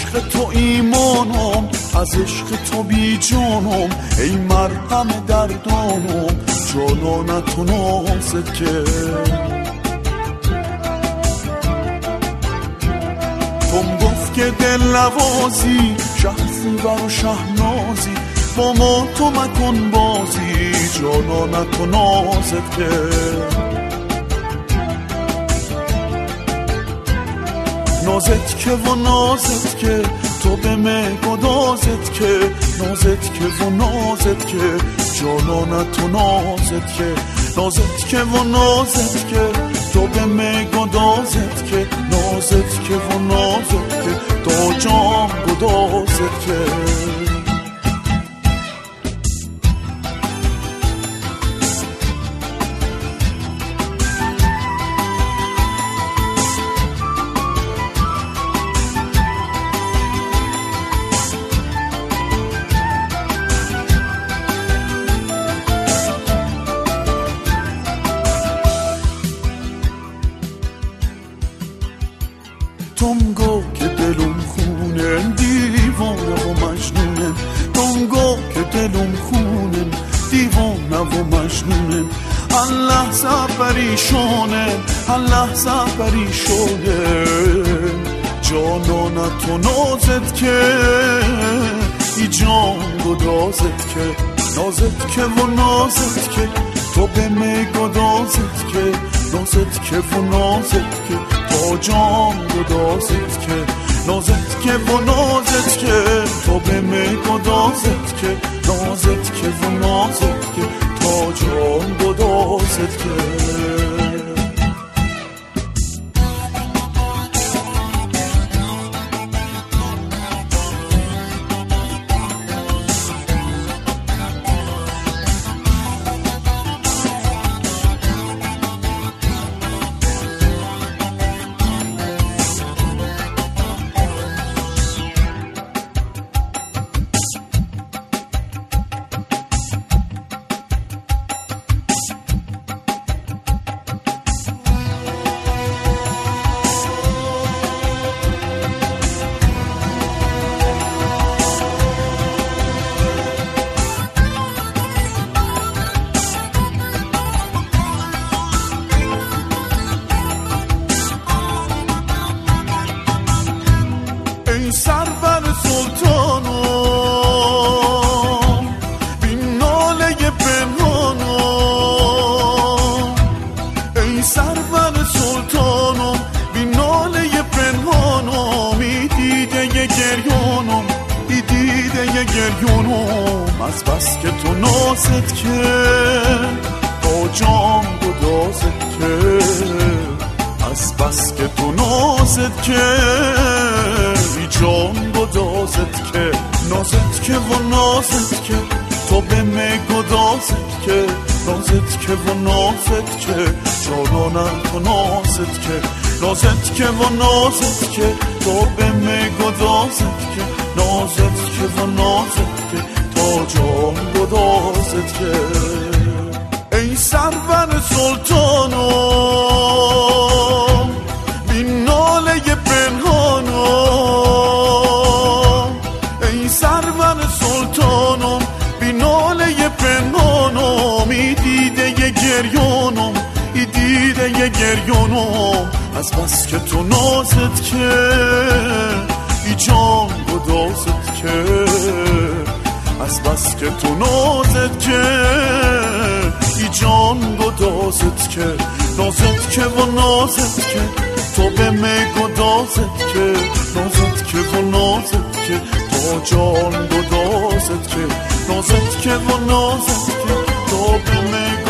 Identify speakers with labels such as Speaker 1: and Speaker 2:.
Speaker 1: عشق تو ایمانم، از عشق تو بی جانم، ای مرهم دردانم، جانانت و نازت که تم گفت که دل نوازی، شهزیور و شهنازی، با ما تو مکن بازی، جانانت و نازت که نازت که و نازت که تو به من گدازت که نازت که و نازت که جانانت و نازت که نازت که و نازت که تو به من گدازت که نازت که و نازت که تو جان گدازت که تونگو که دلم خونن دیوانه و مجنونن تونگو که دلم خونن دیوانه و مجنونن هر لحظه پریشانن هر لحظه پریشانن جانانت و نازت که ای جان گدازت که نازت که و نازت که تو به می گدازت که نازت که و نازت که تا جان گدازت که نازت که و نازت که تو به می گدازت که نازت که و نازت که تا جان گدازت که ای سرور سلطانم بی ناله پنهانم ای سرور سلطانم بی ناله پنهانم ای دیده گریانم ای دیده گریانم از بس که تو نازت که با جان گدازت که از بس که تو نازت که ای جان گدازت که نازت که و نازت که تو به می گدازت که نازت که و نازت که جانانت و نازت که نازت که و نازت که تو به می گدازت که نازت که و نازت که تا جان گدازت که ای سرور سلطانم بی ناله پنهانم ای سرور سلطانم بی ناله پنهانم ای دیده گریانم ای دیده گریانم از بس که تو نازت که ای جان گدازت که از بس که تو نازت که ای جان گدازت که نازت که و نازت که تو به می گدازت که نازت که و نازت که تو جان گدازت که نازت که و نازت که تو به می